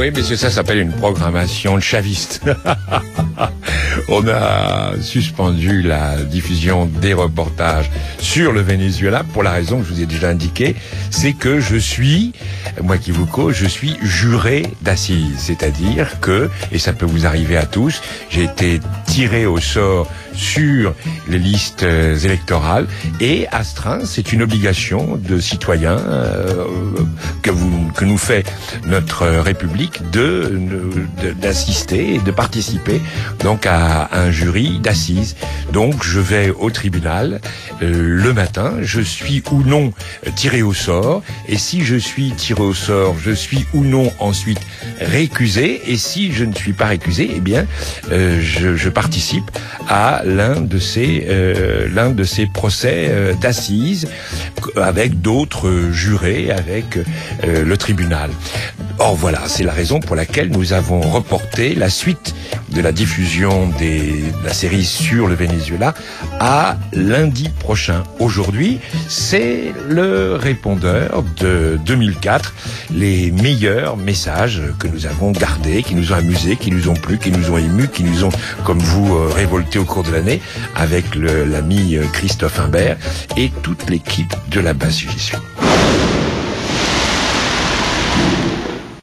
oui, mais ça s'appelle une programmation chaviste. On a suspendu la diffusion des reportages sur le Venezuela pour la raison que je vous ai déjà indiquée, c'est que je suis juré d'assises. C'est-à-dire que, et ça peut vous arriver à tous, j'ai été tiré au sort sur les listes électorales et astreint, c'est une obligation de citoyen que nous fait notre République d'assister et de participer donc à un jury d'assises. Donc je vais au tribunal le matin, je suis ou non tiré au sort, et si je suis tiré au sort, je suis ou non ensuite récusé, et si je ne suis pas récusé, eh bien je participe à l'un de ces procès d'assises avec d'autres jurés, avec le tribunal. Or voilà, c'est la raison pour laquelle nous avons reporté la suite de la diffusion de la série sur le Venezuela à lundi prochain. Aujourd'hui, c'est le répondeur de 2004, les meilleurs messages que nous avons gardés, qui nous ont amusés, qui nous ont plu, qui nous ont émus, qui nous ont, comme vous, révoltés au cours de l'année, avec l'ami Christophe Imbert et toute l'équipe de la base. J'y suis.